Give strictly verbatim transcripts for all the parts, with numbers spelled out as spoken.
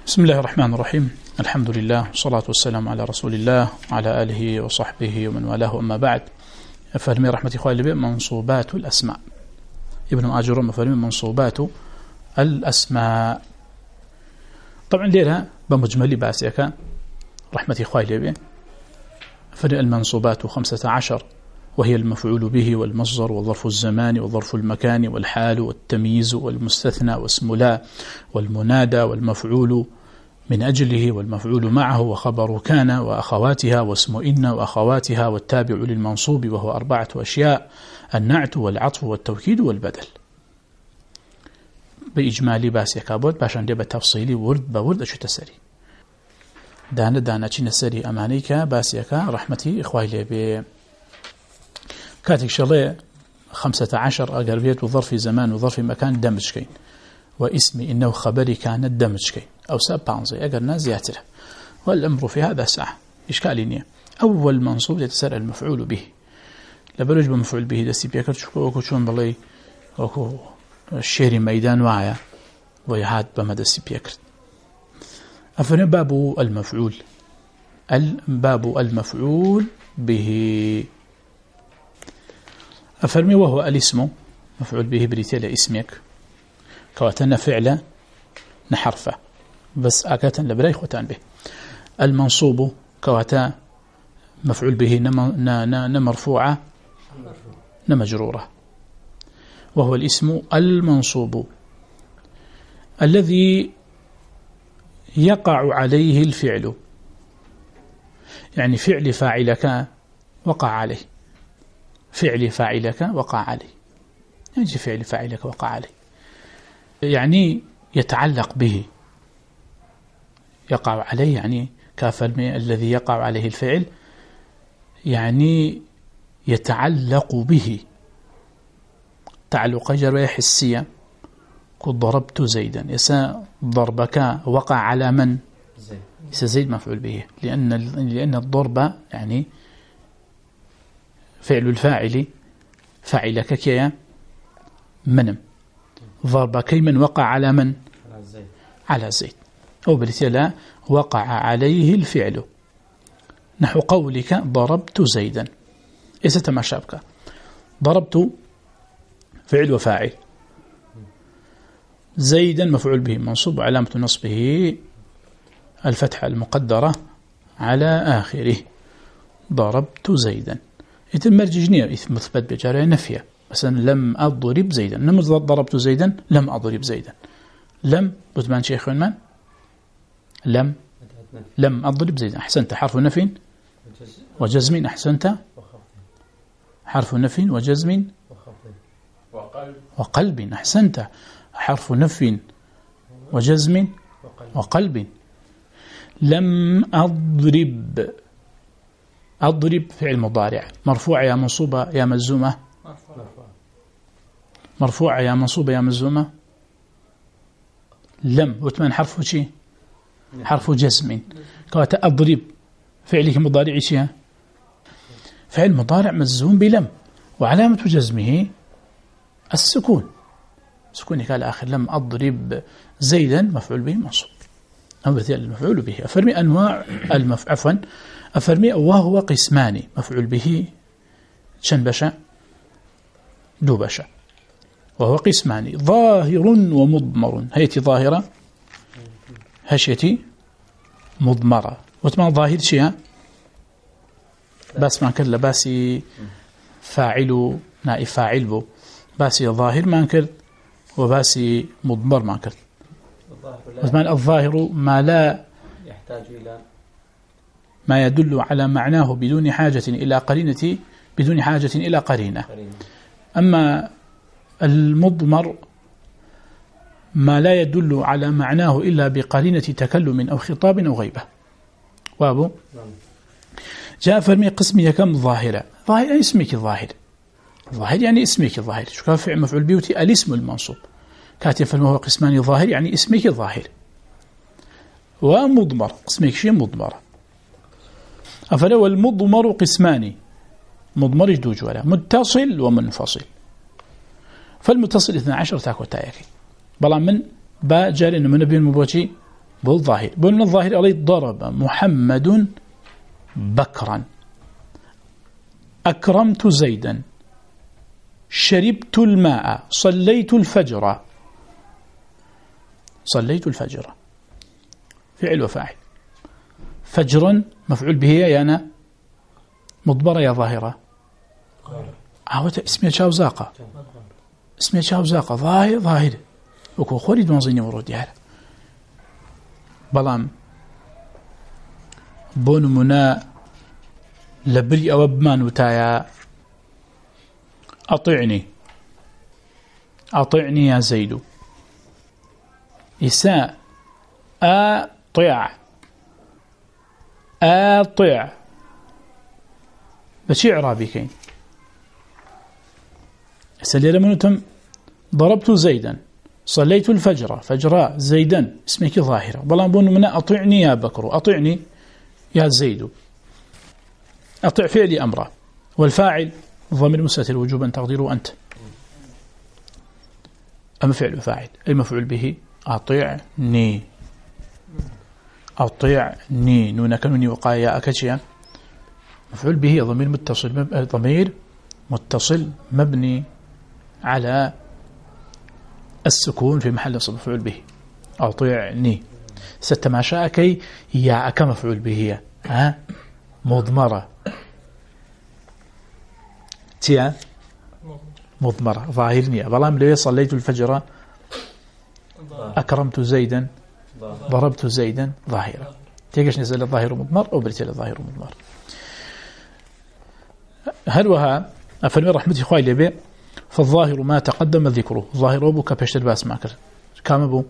بسم الله الرحمن الرحيم. الحمد لله والصلاة والسلام على رسول الله وعلى آله وصحبه ومن والاه. أما بعد، أفرمي رحمة إخواني لبي منصوبات الأسماء. ابن آجر أفرمي منصوبات الأسماء. طبعا ليلها بمجمل باسيك رحمة إخواني لبي أفرمي المنصوبات خمسة عشر، وهي المفعول به والمصدر والظرف الزمان والظرف المكان والحال والتمييز والمستثنى واسم لا والمنادى والمفعول من أجله والمفعول معه وخبر كان وأخواتها واسم إن وأخواتها والتابع للمنصوب وهو أربعة أشياء: النعت والعطف والتوكيد والبدل. بإجمالي باسي كابوت باشان دي بتفصيلي ورد بورد أشو تسري دانا دانا چي نسري أمانيك باسيك رحمتي إخوائي لي كاتك شلي خمسة عشر أقربيت وظرف زمان وظرف مكان دمج كين، واسمي إنه خبري كانت دمج كين أو ساب بانزي أقرنا زياتره. والأمر في هذا ساعة إشكالينية. أول منصوب يتسرع المفعول به لبرج بمفعول به دستي بيكر شكو شون بلي وكو الشيري ميدان واعيا ويهاد بمدستي بيكر. أفن باب المفعول الباب المفعول به أفرمي وهو الاسم مفعول به بريتيل اسمك كواتنا فعلا نحرفه بس أكاتا لبراي خوتان به. المنصوب كواتا مفعول به نمرفوعة نمجرورة، وهو الاسم المنصوب الذي يقع عليه الفعل، يعني فعل فاعلك وقع عليه، فعل فاعلك وقع عليه، يعني فعل فاعلك وقع عليه يعني يتعلق به. يقع عليه يعني كافرمي الذي يقع عليه الفعل يعني يتعلق به تعلق جرى حسية. قد ضربت زيدا، يسا ضربك وقع على من؟ يسا زيد مفعول به، لأن لأن الضرب يعني فعل الفاعل فاعلك كيا منم، ضرب كي من وقع على من؟ على زيد، على زيد. أو بالتالي وقع عليه الفعل، نحو قولك ضربت زيدا. إيش تماشابك؟ ضربت فعل وفاعل، زيدا مفعول به منصوب علامة نصبه الفتحة المقدرة على آخره. ضربت زيدا يتم مرججنية مثبت بجارة نفية، مثلا لم أضرب زيدا، لم ضربت زيدا لم أضرب زيدا. لم بثمان شيخ من لم لم أضرب زيدا. أحسنت. حرف نفي وجزم. أحسنت. حرف نفي وجزم وقلب. أحسنت. حرف نفي وجزم وقلب. لم أضرب. أضرب فعل مضارع مرفوع يا منصوبة يا مجزومة؟ مرفوع يا منصوبة يا مجزومة؟ لم وثمان حرف شيء حرف جزم. كواتا أضرب فعلك مضارع شيء فعل مضارع مجزوم بلم، وعلامة جزمه السكون، سكون قال آخر. لم أضرب زيدا مفعول به منصوب أو مثل المفعول به. أفرمي أنواع المف عفوا أفرمي وهو قسمان مفعول به شن بشا دو بشا. وهو قسمان ظاهر ومضمر. هيتي ظاهرة هشيتي مضمرة. وتما ظاهر شيء بس ما كان لباسي فاعل نائب فاعل بو، باسي ظاهر ما كان وباسي مضمر ما كان. الظاهر ما لا يحتاج إلى ما يدل على معناه بدون حاجة إلى قرينة بدون حاجة إلى قرينة. أما المضمر ما لا يدل على معناه إلا بقرينة تكلم أو خطاب أو غيبة. وابو جاء فرمي قسمي كم ظاهرة. ظاهر اسمك ظاهر، ظاهر يعني اسمك ظاهر. شو كان فعل مفعول بيوتي الاسم المنصوب. كاتب فرمي هو قسمان ظاهر يعني اسمك ظاهر. ومضمر اسمك شيء مضمر. أفلا والمضمر قسمان مضمر جدوج ولا متصل ومنفصل. فالمتصل اثنى عشر تاكو تايكي بلا من با جاري انه من بين مبوشي بالظاهر بقولنا الظاهر عليه ضرب محمد بكرا، أكرمت زيدا، شربت الماء، صليت الفجر. صليت الفجر فعل وفاعل. فجرا مفعول به يا أنا مضمرة يا ظاهرة عاوت اسمها شاوزاقة اسمها شاوزاقة ظاهر ظاهر وكو خوري دوانزيني ورود يالا بلام بون منا لبري أو بمان وتايا أطعني أطعني يا زيد إساء أطيع أطيع بشي إعرابي كين سلي لمنتم ضربت زيدا صليت الفجر فجراء زيدا اسمك ظاهرة بلان بون من أطعني يا بكر أطعني يا زيد أطع فعلي أمره والفاعل ضمير مستتر وجوبا تقديره أنت أما فعل فاعل أي مفعول به أطعني أطعني نون كنوني وقايا أكشيا مفعول به ضمير متصل ضمير متصل مبني على السكون في محل نصب مفعول به أطيعني ستماشاكي يا أك مفعول به ها مضمرة تيا مضمرة ظاهرني بلام لي صليت الفجر أكرمت زيدا ضربت زيدا ظاهرة تيجيش نزل الظاهر مضمر أو بريتل الظاهر مضمر هل وها أفلم رحمة إخوائي لبي فالظاهر ما تقدم ذكره ظاهر أبو كبشتر باس ماكر كام أبو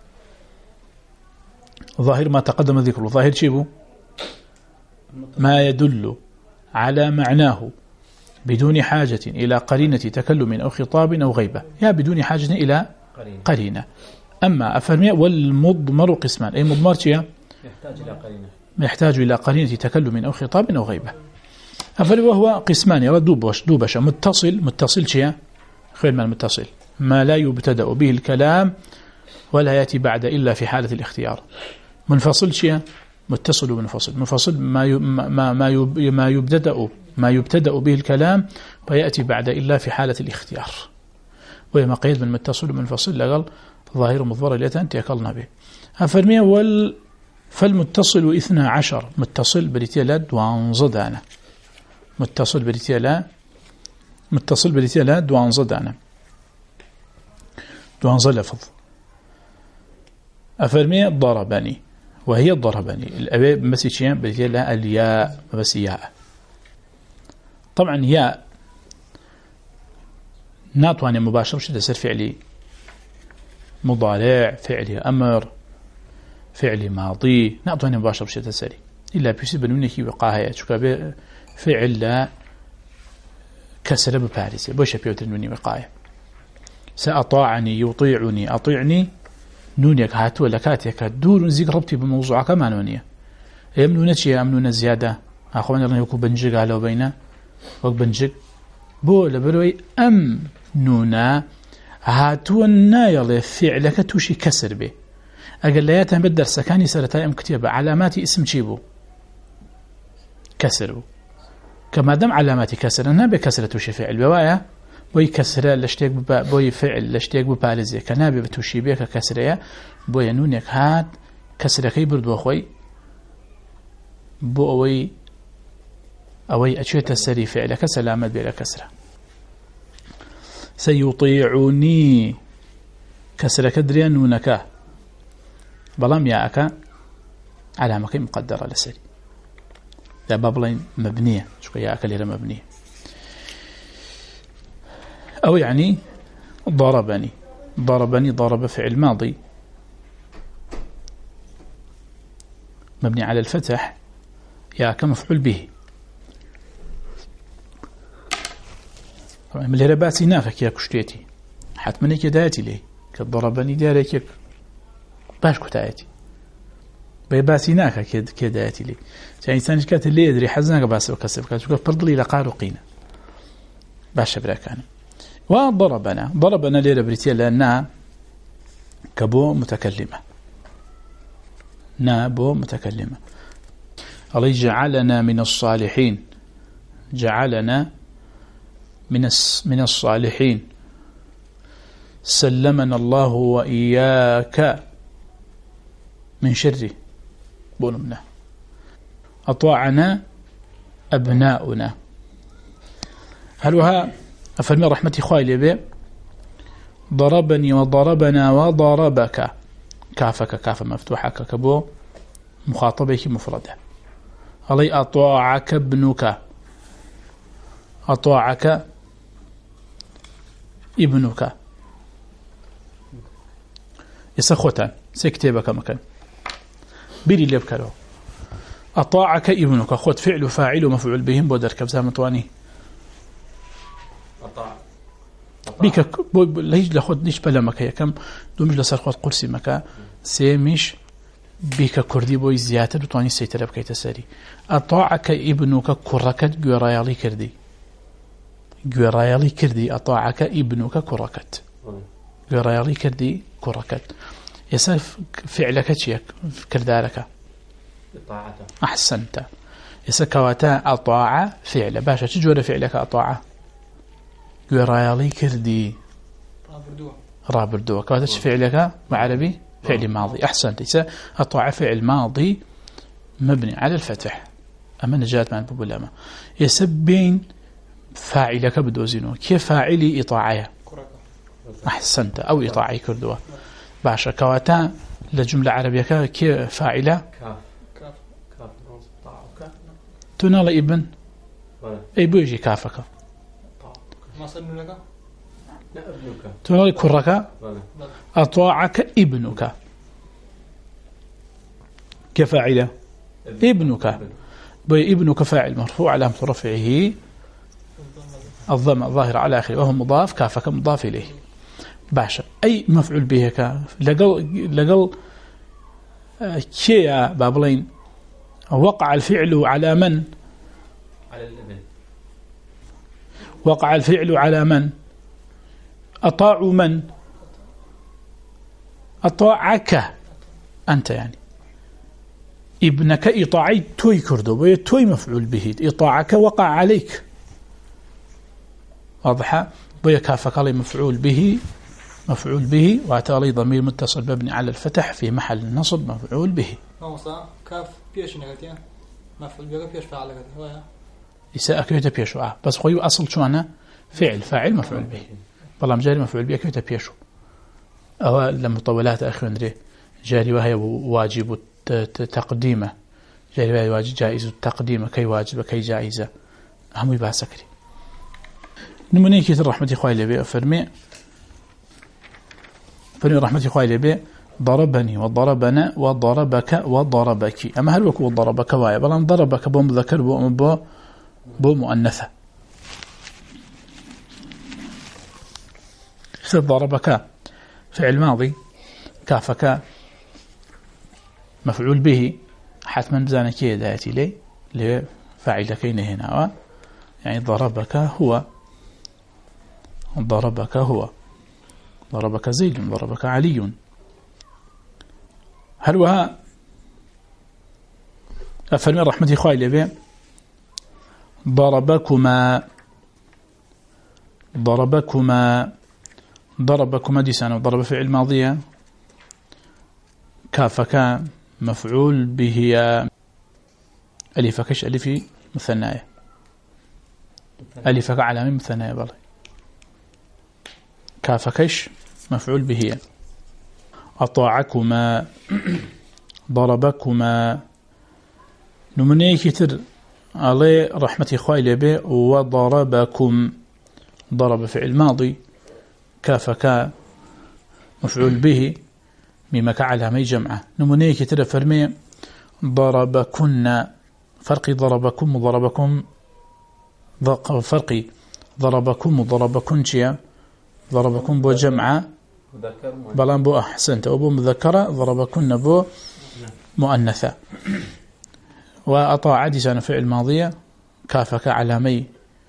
ظاهر ما تقدم ذكره ظاهر شيبو ما يدل على معناه بدون حاجة إلى قرينة تكلم أو خطاب أو غيبة يا بدون حاجة إلى قرينة أما أفرمي والمضمر قسمان أي مضمر يحتاج إلى قرينة يحتاج إلى قرينة تكلم أو خطاب أو غيبة أفرمي وهو قسمان يرى دوبش دوبش متصل متصل شيء خير من المتصل ما لا يبتدأ به الكلام ولا يأتي بعد إلا في حالة الاختيار منفصل شيء متصل ومنفصل منفصل ما ما ما ما يبتدأ ما يبتدأ به الكلام ويأتي بعد إلا في حالة الاختيار وما قيد من متصل ومنفصل لقال ظاهر مضمر ليتان تيكلنا به أفرمي وال فالمتصل اثنى عشر متصل بريتيلا دوان زدانا متصل بريتيلا متصل بريتيلا دوان زدانا دوان زلفظ أفرمي ضربني وهي ضربني الأبي مسيشين بريتيلا الياء بس ياء طبعا ياء ناتواني مباشر وش تسير فعلي مضارع فعلي أمر فعلي ماضي ناتواني مباشر وش تسير إلا بيصير بنونك وقاها شكابه فعل لا كسر بباريس بوش بيوتر نوني وقاية سأطاعني يطيعني أطيعني نونيك هاتو لكاتيك دور زيك ربطي بموضوع كمان نونية يمنون شيء يمنون زيادة أخواني الله يكون بنجيك على بينا وقت بنجيك بو لبروي أم نونا هاتو النايل فعلك توشي كسر به أقل لياتها بالدرس كاني سرتاي أم كتيبة علاماتي اسم شيبو كسر كما دام علاماتي كسر أنا بكسر توشي فعل بوايا بوي كسر لشتيك بوي فعل لشتيك ببالزي كنابي بتوشي بيك كسرية بوي نونيك هات كسركي بردو أخوي بو أوي أوي أشيت السري فعلك سلامت بلا كسرة سيطيعني كسرك دريان نونك بلام ياك علامة مقدرة لسري ذا بابلين مبنية شو ياك ليرة مبنية أو يعني ضربني ضربني ضرب فعل ماضي مبني على الفتح ياك مفعول به من اللي باسي نافك يا كشتيتي حتما كداتي لي كضربني دارك باش كتايتي باسي نافك كداتي لي يعني انسان كات اللي يدري حزنك باس وكسب كاتب فرض لي لقارقين باش براكان وضربنا ضربنا لي بريتيا لانها كبو متكلمه نابو متكلمة. الله جعلنا من الصالحين، جعلنا من من الصالحين، سلمنا الله وإياك من شره بونمنا، أطاعنا أبناؤنا. هل وها أفرمي رحمتي خوالي بي ضربني وضربنا وضربك، كافك كاف مفتوحة كبو مخاطبك مفردة. علي أطاعك ابنك، أطاعك ابنك يسخوتان سيكتبك مكان بيري اللي بكره. أطاعك ابنك خد فعل فاعل ومفعول بهم بودر كبزا متواني أطاع بيك ليش لخد ليش بلا مكا كم دومش لسر خد قرسي مكا سيمش بيك كردي بوي زياتر وتواني سيتر بكي تساري. أطاعك ابنك كركت جورايالي كردي، جورايالي كردي أطاعك ابنك كركت، جورايالي كردي كركت. يسف فعلك شيك كردارك إطاعته أحسنت. يسكواتا أطاع فعل باشا تجور فعلك أطاع جورايالي كردي رابردوه رابردوه كواتش فعلك بعربي فعل ماضي أحسنت. يس أطاع فعل ماضي مبني على الفتح أما نجات مع الببلامة. يسبين فاعلك بدوزينه كيف فاعلي إطاعية أحسنت أو إطاعي كردوه باشا كواتا لجملة عربية كيف فاعلة تنال ابن أي بيجي كافك ما صنع لك تنال كرك أطاعك ابنك كفاعلة ابنك بي ابنك فاعل مرفوع علامة رفعه الضمة الظاهر على آخره وهو مضاف كافك مضاف إليه باشا أي مفعول به كاف لقل لقل كيا بابلين وقع الفعل على من؟ على الابن. وقع الفعل على من؟ أطاعوا من؟ أطاعك أنت يعني ابنك إطاعي توي كردو توي مفعول به إطاعك وقع عليك واضحة بيكافك علي مفعول به مفعول به واتالي ضمير متصل مبني على الفتح في محل النصب مفعول به. نوصا كاف بيش نقطيا مفعول به بيش فاعل هو يسا أكيد بيشو آه بس خوي أصل شو أنا فعل فاعل مفعول به والله مجاري مفعول به أكيد بيشو أو لما طولات أخي ندري جاري وهي واجب تقديمه جاري وهي واجب جائز التقديم كي واجب كي جائزة هم يبقى سكري. نمني كتر رحمة إخوائي لبي أفرمي فرمي رحمة إخوائي لبي ضربني وضربنا وضربك وضربك. أما هل وكو ضربك وايا بلان ضربك بو مذكر بو بو, بو مؤنثة ضربك فعل ماضي كافك مفعول به حتما بزانك يداتي لي لفاعلكين هنا يعني ضربك هو ضربك هو ضربك زيد ضربك علي. هل وها أفرمي رحمة إخوائي لبي ضربكما ضربكما ضربكما دي سنة ضرب فعل ماضية كافك مفعول به ألفكش ألفي مثناية ألفك علامة مثناية بالله كافكش مفعول به أطاعكما ضربكما. نمني كتر علي رحمة إخوائي لبي وضربكم ضرب فعل ماضي كافك مفعول به مما علامة جمعة. نمني كتر فرمي ضربكن فرقي ضربكم وضربكم فرقي ضربكم وضربكن شيا ضربكم بو جمعة بلان بو أحسنت أبو مذكرة ضربكن بو مؤنثة. وأطاع عدسان فعل ماضية كافك علامي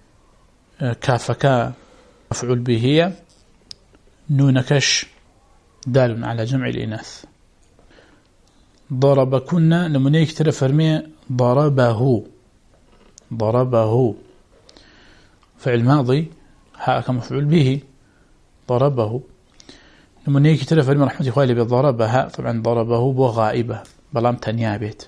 كافك مفعول به نونكش دال على جمع الإناث ضربكن نموني كتير فرمي ضربه ضربه فعل ماضي هاء كمفعول به ضربه نموني كتير فرمي رحمة إخوالي بالضربة هاء طبعا ضربه بو غائبة بلام تنيابت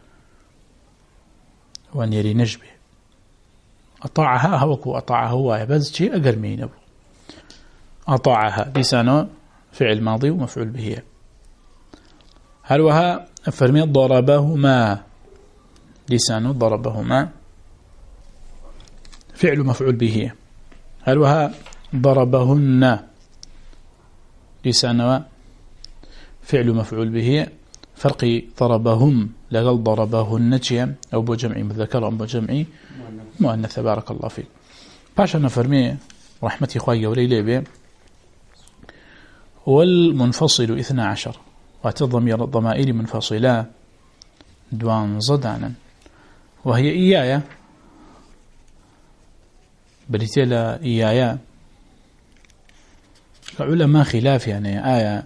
ونيري نجبه أطاعها هوكو أطاعها هو بس شيء أقرمين أبو أطاعها لسانه فعل ماضي ومفعول به هل وها فرمي ضربهما لسانه ضربهما فعل مفعول به هل وها ضربهن لسانه فعل مفعول به فرق ضربهم لقل ضربهن أو بجمع مذكر أو بجمع مؤنث بارك الله فيك باشا نفرمي رحمة إخوائي وليلي به والمنفصل اثنا عشر وتضمير الضمائر منفصلا دوان زدانا وهي إيايا بلتلا إيايا علماء خلاف يعني آية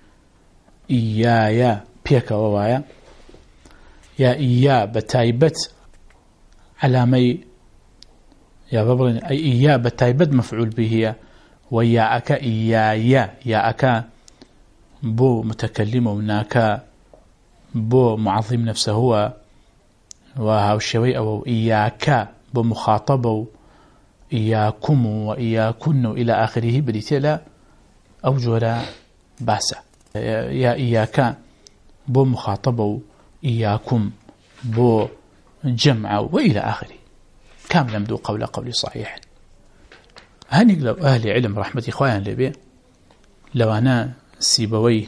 إيايا بيكا ووايا يا إيا بتايبت علامي يا ببرن أي إيا بتايبت مفعول به ويا أكا إيايا يا أكا بو متكلم وناكا بو معظم نفسه هو وهاو الشوي أو إياكا بو مخاطب إياكم وإياكن إلى آخره بريتلا أو جورا باسا يا إياكا بو مخاطب إياكم بو جمع وإلى آخره كاملا بدو قول قولي صحيح هني لو أهل علم رحمة إخوان لبي لو أنا سيبوي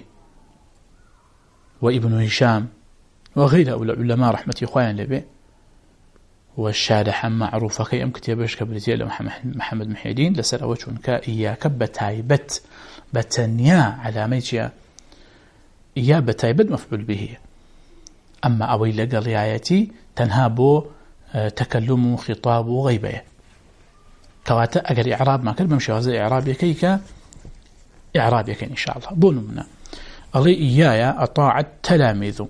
وابن هشام وغير أولى علماء رحمة إخوان لبي والشارح معروفة كي أم كتابش كبريتي محمد محيدين لسر أوجهن كإياك بتايبت بتنيا على ميتيا إيا بتايبت مفعول به أما أوي لقى رعايتي تنهابو تكلم خطاب غيبه كواتا أجر إعراب ما كلمة مش هذا إعراب يكيك إعراب يكين إن شاء الله بونمنا الله إيايا أطاع التلاميذ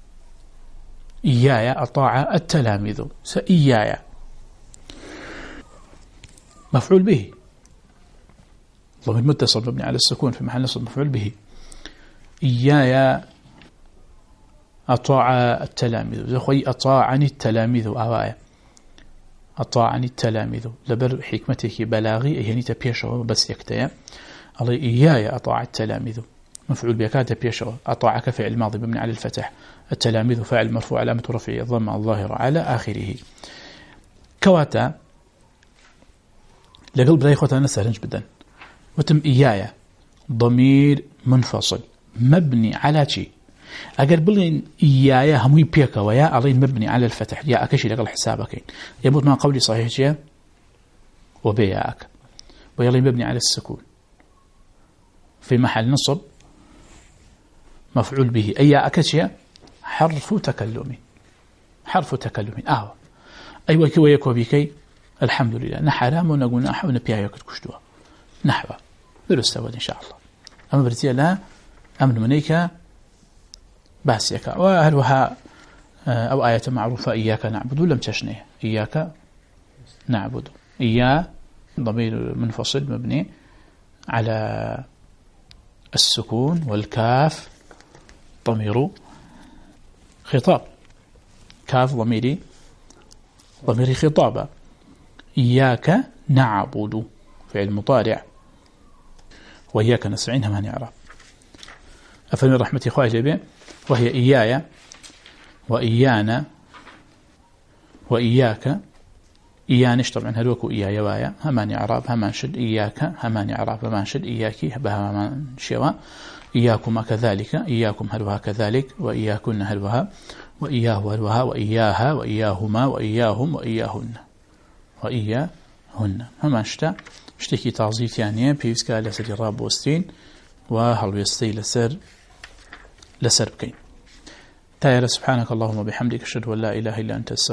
إيايا أطاع التلاميذ سإيايا مفعول به ضمير متصل مبني على السكون في محل نصب مفعول به إيايا أطاع التلاميذ زخوي أطاعني التلاميذ أوايا أطاعني التلاميذ لبر حكمتك بلاغي يعني تبيشه بس يكتيا الله إيايا أطاع التلاميذ مفعول بكات تبيشه أطاعك فعل ماضي مبني على الفتح التلاميذ فاعل مرفوع علامة رفعه الضمة الظاهرة على آخره كواتا لقلب لا يخوتنا سهل جدا وتم إيايا ضمير منفصل مبني على شيء أقل بلين إيايا هموي بيكا ويا علين مبني على الفتح يا أكشي لقل حسابك يموت ما قولي صحيح شيء وبياك ويلين مبني على السكون في محل نصب مفعول به أي أكشي حرف تكلم حرف تكلم آه أيوة كي ويكو بكي الحمد لله نحرام ونقول نحو نبيعي كتكشتوا نحو درست إن شاء الله أما برتيا لا أمن منيك باسيك وهل وها أو آية معروفة إياك نعبد لم تشنه إياك نعبد إيا ضمير منفصل مبني على السكون والكاف ضمير خطاب كاف ضميري ضمير خطابة إياك نعبد فعل مضارع وإياك نستعين ما نعرف أفهم رحمة إخوائي جبين وهي إيايا وإيانا وإياك إيانش طبعا هلوكو إيايا وايا همان إعراب همان شد إياك همان إعراب همان شد إياكي همان شوا إياكما كذلك إياكم هلوها كذلك وإياكن هلوها وإياه هلوها وإياها وإياهما وإياهم وإياهن وإياهن همان شتا شتكي تعظيف يعني بيسكا لسر الراب وستين وهل يستي لسر لسر بكين تاير سبحانك اللهم وبحمدك أشهد أن لا إله إلا أنت